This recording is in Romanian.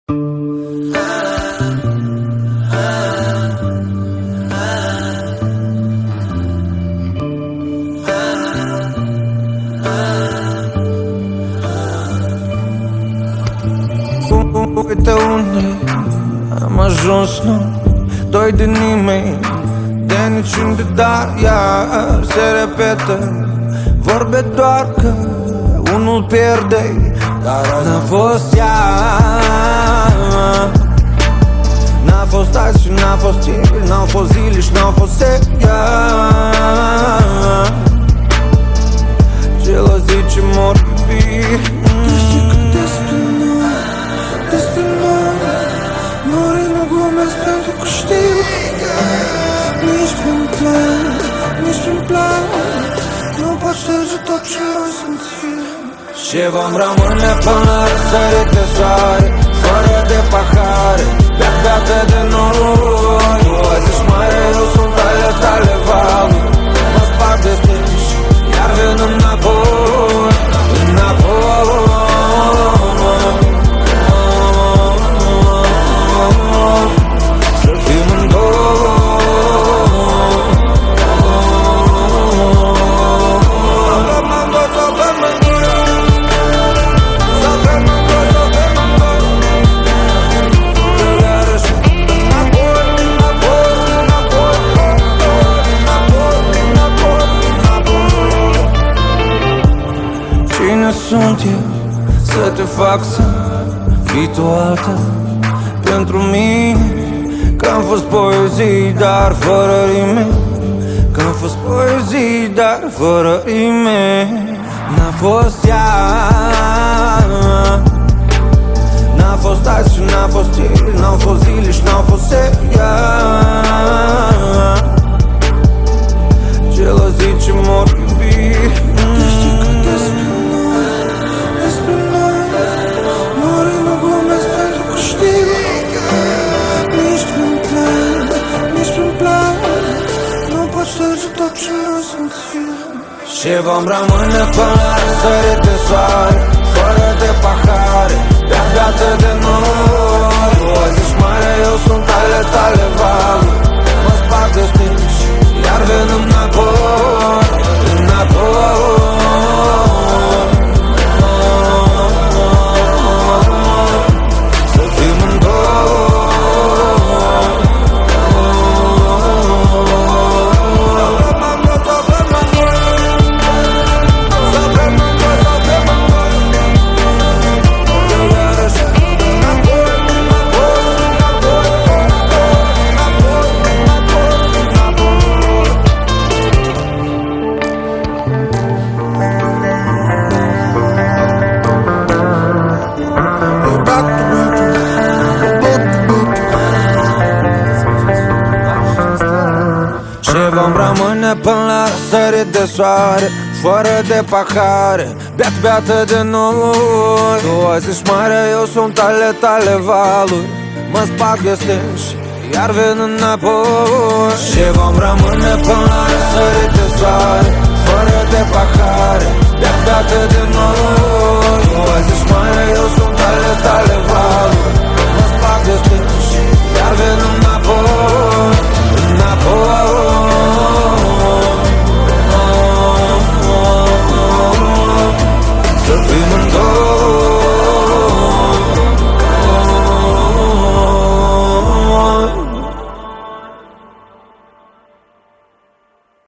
Uite unde am ajuns, nu doi de nimeni, de niciunde, dar iar se repetă. Vorbe doar că unul pierde, dar n-a fost ea. N-a fost azi și n-a fost ieri, n-au fost zile și n-au fost ea. Gelozii ce mor iubiri. Tu știi că despre noi Nori nu glumesc pentru că știu nici prin plan, nici prin plan nu pot șterge tot ce noi simțim. Și vom rămâne până la răsărit de soare, fără de pahare, beată de noi. Tu azi ești mare, eu sunt ale tale valuri. Mă spart de stânci, iar vin înapoi, înapoi. Să fim în două. Cine sunt eu să te fac să fii tu alta pentru mine? Că am fost poezii, dar fără rime. Că am fost poezii, dar fără rime. N-a fost ea. N-a fost azi și n-a fost ieri, n-au fost zile și n-au fost ea. Gelozii ce mor iubiri. Tu știi că despre noi Nori nu glumesc pentru că știu nici prin plan, nici prin plan nu pot șterge tot ce noi simțim. Și vom rămâne până la răsărit de soare, fără de pahare, beată de noi. Tu azi ești mare, eu sunt ale tale valuri. Mă spart de stânci, iar vin înapoi, înapoi. Să fim în două. Vom rămâne până la răsărit de soare, fără de pahare, beată de noi. Tu azi ești mare, eu sunt ale tale valuri. Mă spart de stânci, iar vin înapoi. Și vom rămâne până la răsărit de soare, fără de pahare, beată de noi. Tu azi ești mare, eu sunt ale tale valuri.